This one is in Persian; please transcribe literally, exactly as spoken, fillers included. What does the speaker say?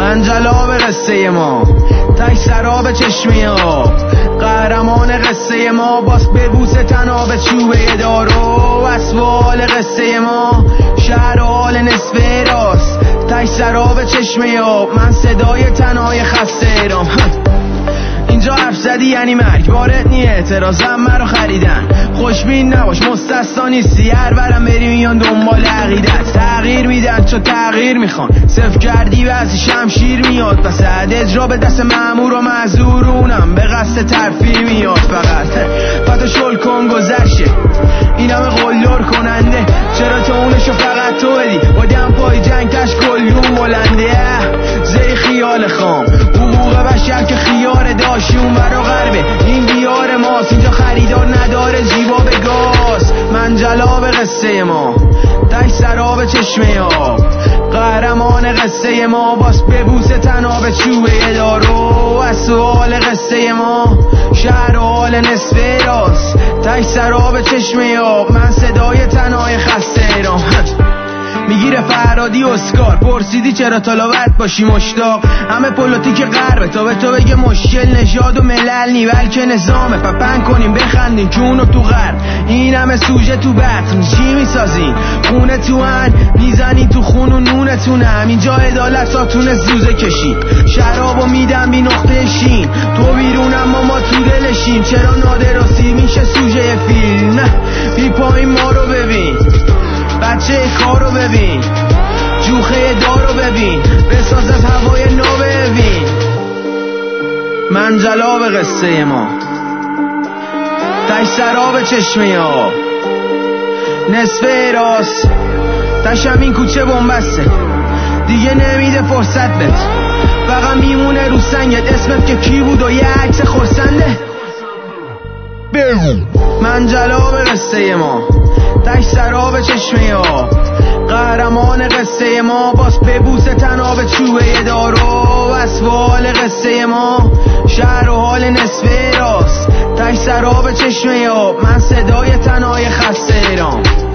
من جلاب قصه ما، تای سراب چشمه آب، قهرمان قصه ما، باس ببوس تناب چوبه دارو. اسوال قصه ما، شهر حال نصف راست، تای سراب چشمه آب، من صدای تنهای خسته ایران. اینجا حرف زدی یعنی مرگ، وارد نی اعتراضم مرا خریدن. خوشبین نباش مستثنا نیستی، هر برم بری میان دنبال عقیدت. تغییر میدن چو تغییر میخوان، صفر کردی بعضی شمشیر میاد وسط اجرا به دست مأمور و معذورونم به قصد ترفیع میاد. فقط پتا شل کن گذشته این همه قلدر کننده، چرا تو اونشو فقط تو بدی با دم پای جنگ کش کلیون بلنده. زی خیال خام حقوق بشر که خیار داشون برا غربه، این دیار ماست اینجا خریدار نداره جیبا به گاز. من جلاب قصه ما، تای سراب چشمه آب، قهرمان قصه ما، باس ببوس تناب چوبه دارو. از سوال قصه ما، شهر حال نصف راست، تای سراب چشمه آب، من صدای تنهای خسته ایران. میگیره فرادی اسکار، پرسیدی چرا تلاوت باشی مشتاق، همه پولوتیک غربه تا به تو بگه مشکل نژاد و ملل نی بلکه نظامه. پپن کنیم بخندیم کونو تو غرب، این همه سوژه تو بطن چی میسازین؟ خونه تو هن میزنی تو خون و نونتونم، اینجا عدالتاتونه زوزه کشید، شرابو میدم بی نقطه شین، تو بیرونم ما ما تو دلشیم. چرا نادراسی میشه سوژه فیلم؟ بی پایین ما رو ببین، بچه کارو ببین، جوخه دارو ببین، بساز از هوای نو ببین. من جلاب قصه ما، تای سراب چشمه آب، نصف راست، تشم این کوچه بومبسته دیگه نمیده فرصت بهت، فقط میمونه رو سنگت اسمت که کی بود و یه عکس خرسنده. من جلاب قصه ما، تای سراب چشمه آب، قهرمان قصه ما، باس ببوس تناب چوبه دارو. اسوال قصه ما، شهر و حال نصف راست، تای سراب چشمه آب، من صدای تنهای خسته ایران.